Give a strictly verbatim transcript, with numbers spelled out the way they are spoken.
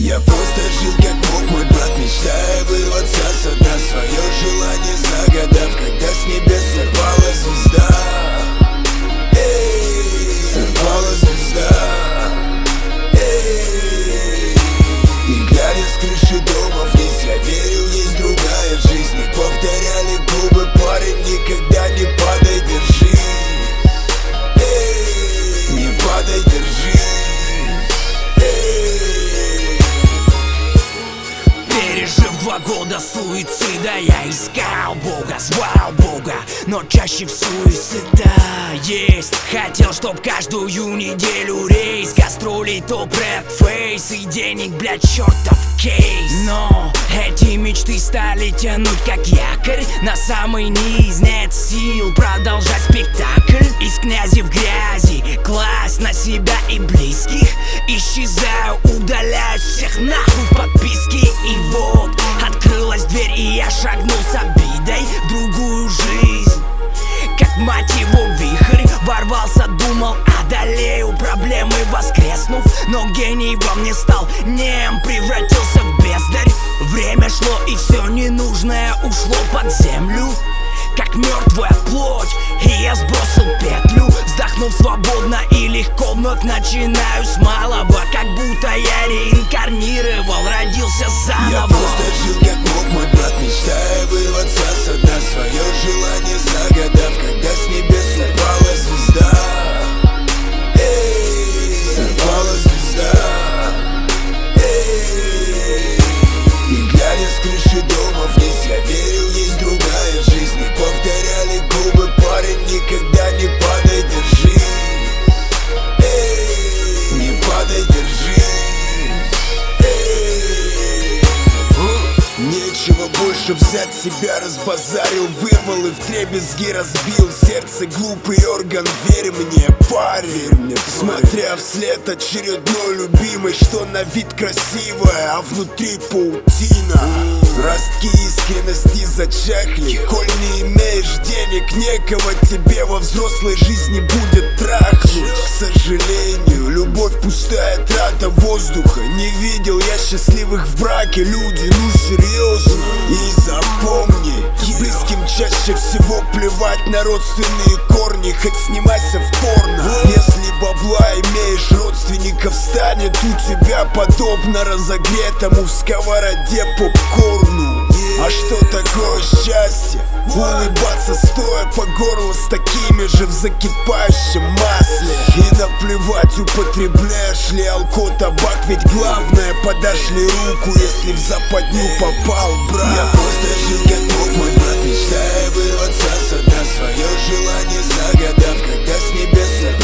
Я просто жил как мог, мой брат, мечтая вырваться со дна. Свое желание загадав, когда с небес сорвалась звезда. Эй, сорвалась звезда. Эй, и глядя с крыши дома вниз, я верил, есть другая жизнь. И повторяли губы: парень, никогда не падай, держись. Эй, не падай, держись. Пережив два года суицида, я искал Бога, звал Бога, но чаще в суицида есть. Хотел, чтоб каждую неделю рейс, гастроли, топ-рэп, фейс и денег, блядь, чертов кейс. Но эти мечты стали тянуть как якорь на самый низ. Нет сил продолжать спектакль. Из князей в грязи, класть на себя и близких. Исчезаю, удаляюсь всех нахуй в подписке. И вот открылась дверь, и я шагнул с обидой в другую жизнь. Как мать его вихрь ворвался, думал, одолею проблемы, воскреснув. Но гений во мне стал нем, превратился в бездарь. Время шло, и все ненужное ушло под землю, как мертвая плоть, и я сбросил петлю. Вздохнув свободно и легко, вновь начинаю с малого. Как будто я реинкарнировал, родился заново. Я просто жил как мог, мой брат, мечтая вырваться со дна. Свое желание загадав, когда с небес сорвалась звезда. Эй, сорвалась звезда. Эй, и глядя с крыши дома вниз, я верил, есть другая жизнь. И повторяли губы: парень, никогда не падай, держись. Эй, не падай, держись. Эй, нечего больше взять, себя разбазарил, вырвал и вдребезги разбил. Сердце глупый орган, верь мне, парень, мне, смотря вслед очередной любимой, что на вид красивая, а внутри паутина. Ростки искренности зачахли. Коль не имеешь денег, некого тебе во взрослой жизни будет трахнуть. К сожалению, любовь пустая трата воздуха. Не видел я счастливых в браке, люди, ну серьезно. И запомни, близким чаще всего плевать на родственные корни. Хоть снимайся в порно. Если бабла имеешь, родственников станет у тебя подобно разогретому в сковороде попкорну. А что такое счастье? Улыбаться стоя по горло с такими же в закипающем масле. И наплевать, употребляешь ли алко, табак, ведь главное, подашь ли руку, если в западню попал, брат. Я просто жил как мог, мой брат, мечтая вырваться со дна. Свое желание загадав, когда с небес